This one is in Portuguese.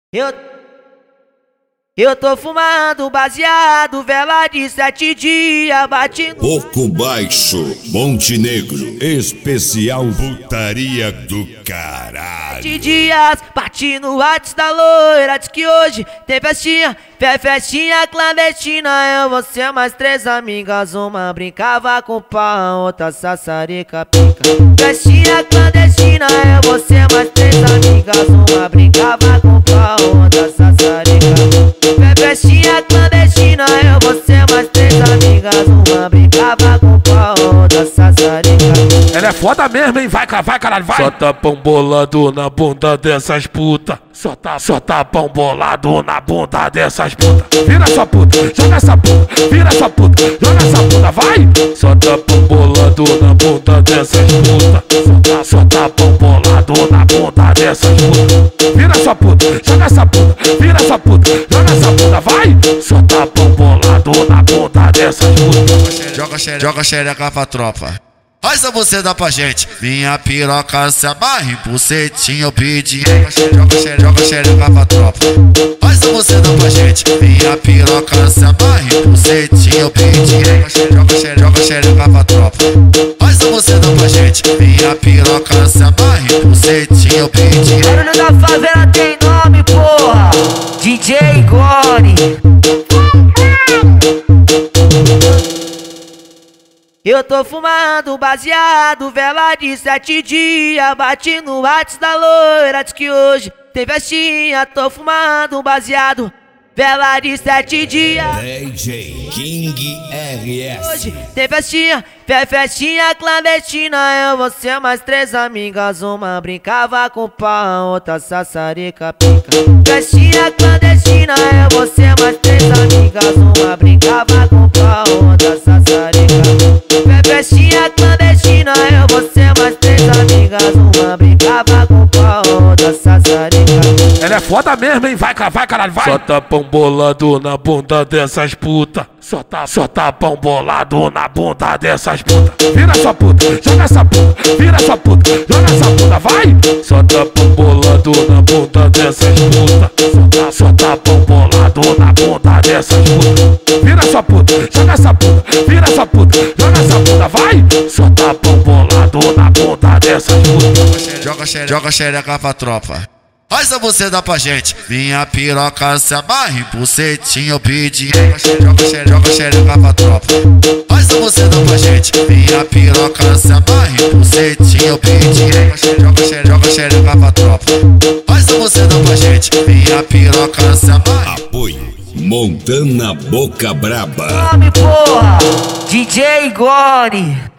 Eu, eu tô fumando baseado, vela de 7 dias, bate no... Pouco baixo, Montenegro, especial putaria do caralho. 7 dias, bate no WhatsApp da loira, diz que hoje tem festinha, festinha clandestina. Eu, você, mais 3 amigas, uma brincava com pau, outra sassarica pica. Festinha clandestina, eu, você, mais 3 amigas, uma brincava com pau, outra sassarica. Festinha clandestina, eu, você, mais 3 amigas, uma brincava com pau, outra sassarica. Ela é foda mesmo, hein? Vai, caralho, vai! Só tapão bolado na bunda dessas puta. Só tapão bolado na bunda dessas puta. Vira sua puta, joga essa puta. Vira sua puta, joga essa puta, vai! Só tapão bolado na bunda dessas puta. Só tapão bolado na bunda dessas puta. Vira sua puta, joga essa puta. Vira sua puta, joga essa puta, vai! Só tapão bolado na bunda dessas puta. Joga xereca pra tropa. Faz a você dá pra gente. Minha piroca se amarra em bucetinha, eu pedi. Joga xereca pra tropa. Faz a você dá pra gente. Minha piroca se amarra em bucetinha, eu pedi. Joga xereca pra tropa. Faz a você dá pra gente. Minha piroca se amarra em bucetinha, eu pedi. Barulho da favela tem nome, porra. DJ Gone. Eu tô fumando baseado, vela de 7 dias, bate no WhatsApp da loira, diz que hoje tem festinha. Tô fumando baseado, vela de 7 dias. DJ King RS. Hoje tem festinha, festinha clandestina. Eu, você, mais 3 amigas, uma brincava com pau, outra sassarica pica. Festinha clandestina, eu, você, mais 3 amigas, uma brincava com pau, outra sassarica. Festinha clandestina, eu, você, mais 3 amigas, uma brincava com pau, outra sassarica. Ela é foda mesmo, hein? Vai, caralho, vai! Só tapão bolado na bunda dessas puta. Só tapão bolado na bunda dessas puta. Vira sua puta, joga essa puta. Vira sua puta, joga essa puta, vai! Só tapão bolado na bunda dessas puta. Só tapão bolado na bunda dessas puta. Vira sua puta, joga essa puta. Vira sua puta, joga essa puta, vai! Só tapão bolado na bunda dessas puta. Joga xereca pra tropa. Faz a você dá pra gente. Minha piroca se amarra em bucetinha, eu pedi. Joga xereca pra tropa. Faz a você dá pra gente. Minha piroca se amarra em bucetinha, eu pedi. Joga xereca pra tropa. Faz a você dá pra gente. Minha piroca se amarra. Apoio Montana Boca Braba. Nome, porra. DJ Gone.